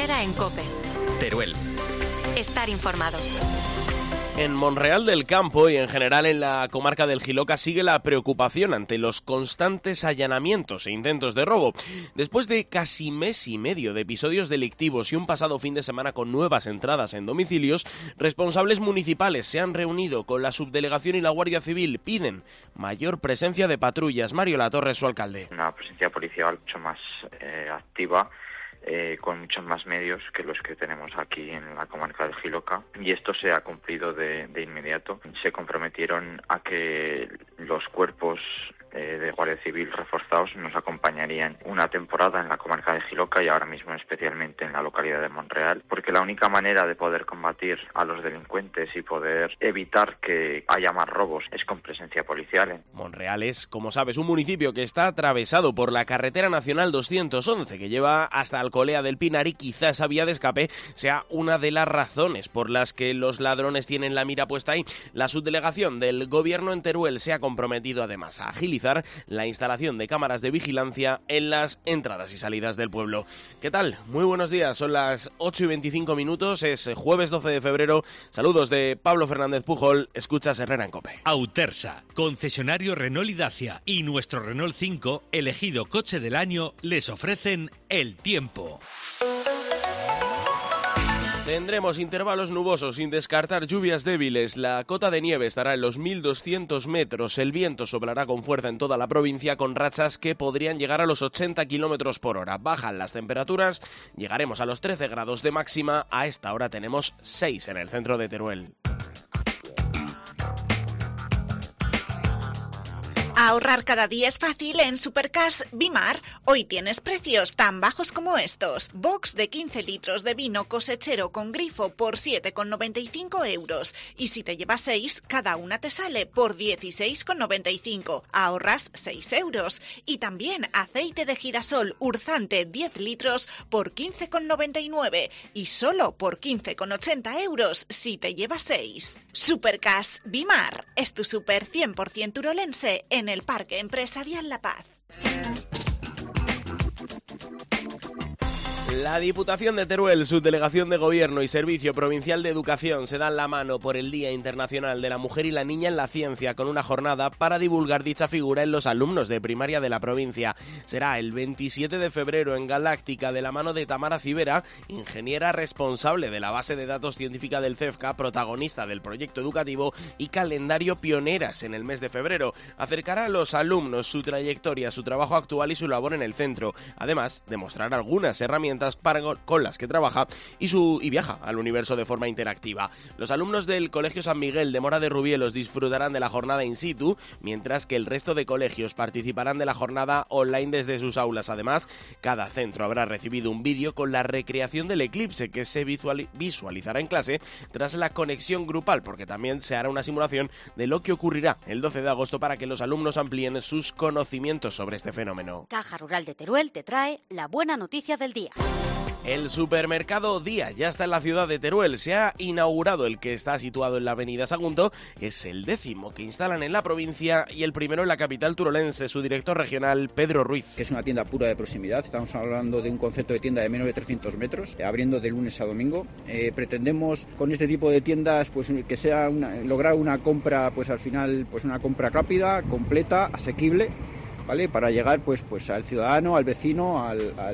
Herrera en COPE. Teruel. Estar informado. En Monreal del Campo y en general en la comarca del Jiloca sigue la preocupación ante los constantes allanamientos e intentos de robo. Después de casi mes y medio de episodios delictivos y un pasado fin de semana con nuevas entradas en domicilios, responsables municipales se han reunido con la subdelegación y la Guardia Civil. Piden mayor presencia de patrullas. Mario Latorre, su alcalde. Una presencia policial mucho más activa, con muchos más medios que los que tenemos aquí en la comarca del Jiloca, y esto se ha cumplido de inmediato. Se comprometieron a que los cuerpos de Guardia Civil reforzados nos acompañarían una temporada en la comarca de Jiloca y ahora mismo especialmente en la localidad de Monreal, porque la única manera de poder combatir a los delincuentes y poder evitar que haya más robos es con presencia policial. Monreal es, como sabes, un municipio que está atravesado por la carretera nacional 211 que lleva hasta Alcolea del Pinar, y quizá esa vía de escape sea una de las razones por las que los ladrones tienen la mira puesta ahí. La subdelegación del gobierno en Teruel se ha comprometido además a agilizar la instalación de cámaras de vigilancia en las entradas y salidas del pueblo. ¿Qué tal? Muy buenos días, son las 8:25, es jueves 12 de febrero. Saludos de Pablo Fernández Pujol, escuchas Herrera en COPE. Autersa, concesionario Renault y Dacia y nuestro Renault 5, elegido coche del año, les ofrecen el tiempo. Tendremos intervalos nubosos sin descartar lluvias débiles. La cota de nieve estará en los 1.200 metros. El viento soplará con fuerza en toda la provincia con rachas que podrían llegar a los 80 kilómetros por hora. Bajan las temperaturas, llegaremos a los 13 grados de máxima. A esta hora tenemos 6 en el centro de Teruel. Ahorrar cada día es fácil en Supercash Bimar. Hoy tienes precios tan bajos como estos. Box de 15 litros de vino cosechero con grifo por 7,95 euros. Y si te llevas 6, cada una te sale por 16,95. Ahorras 6 euros. Y también aceite de girasol Urzante 10 litros por 15,99. Y solo por 15,80 euros si te llevas 6. Supercash Bimar es tu super 100% turolense en el Parque Empresarial La Paz. La Diputación de Teruel, Subdelegación de Gobierno y Servicio Provincial de Educación se dan la mano por el Día Internacional de la Mujer y la Niña en la Ciencia, con una jornada para divulgar dicha figura en los alumnos de primaria de la provincia. Será el 27 de febrero en Galáctica, de la mano de Tamara Civera, ingeniera responsable de la base de datos científica del CEFCA, protagonista del proyecto educativo y calendario pioneras en el mes de febrero. Acercará a los alumnos su trayectoria, su trabajo actual y su labor en el centro. Además, de mostrar algunas herramientas con las que trabaja y viaja al universo de forma interactiva. Los alumnos del Colegio San Miguel de Mora de Rubielos disfrutarán de la jornada in situ, mientras que el resto de colegios participarán de la jornada online desde sus aulas. Además, cada centro habrá recibido un vídeo con la recreación del eclipse que se visualizará en clase tras la conexión grupal, porque también se hará una simulación de lo que ocurrirá el 12 de agosto para que los alumnos amplíen sus conocimientos sobre este fenómeno. Caja Rural de Teruel te trae la buena noticia del día. El supermercado Día ya está en la ciudad de Teruel. Se ha inaugurado el que está situado en la avenida Sagunto. Es el 10º que instalan en la provincia y el primero en la capital turolense. Su director regional, Pedro Ruiz. Que es una tienda pura de proximidad. Estamos hablando de un concepto de tienda de menos de 300 metros, abriendo de lunes a domingo. Pretendemos con este tipo de tiendas pues que sea lograr una compra, pues al final, pues una compra rápida, completa, asequible, ¿vale? Para llegar pues al ciudadano, al vecino,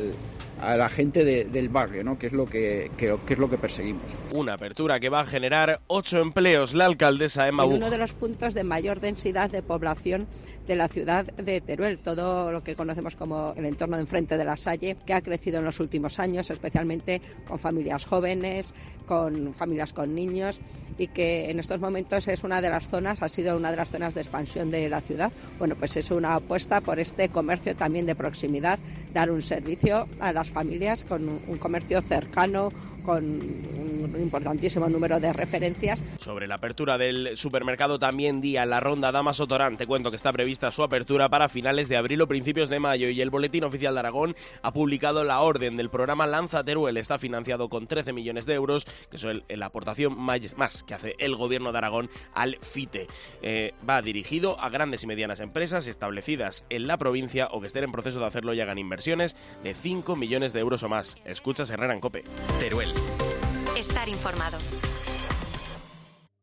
a la gente del barrio, ¿no? Que es lo que perseguimos. Una apertura que va a generar 8 empleos. La alcaldesa Emma Buch. Uno de los puntos de mayor densidad de población de la ciudad de Teruel, todo lo que conocemos como el entorno de enfrente de la Salle, que ha crecido en los últimos años, especialmente con familias jóvenes, con familias con niños, y que en estos momentos ha sido una de las zonas de expansión de la ciudad. Bueno, pues es una apuesta por este comercio también de proximidad, dar un servicio a las familias con un comercio cercano, con un importantísimo número de referencias. Sobre la apertura del supermercado también día la ronda Damaso Torán. Te cuento que está prevista su apertura para finales de abril o principios de mayo, y el Boletín Oficial de Aragón ha publicado la orden del programa Lanza Teruel. Está financiado con 13 millones de euros, que es la aportación más que hace el Gobierno de Aragón al FITE. Va dirigido a grandes y medianas empresas establecidas en la provincia o que estén en proceso de hacerlo y hagan inversiones de 5 millones de euros o más. Escuchas Herrera en COPE. Teruel. Estar informado.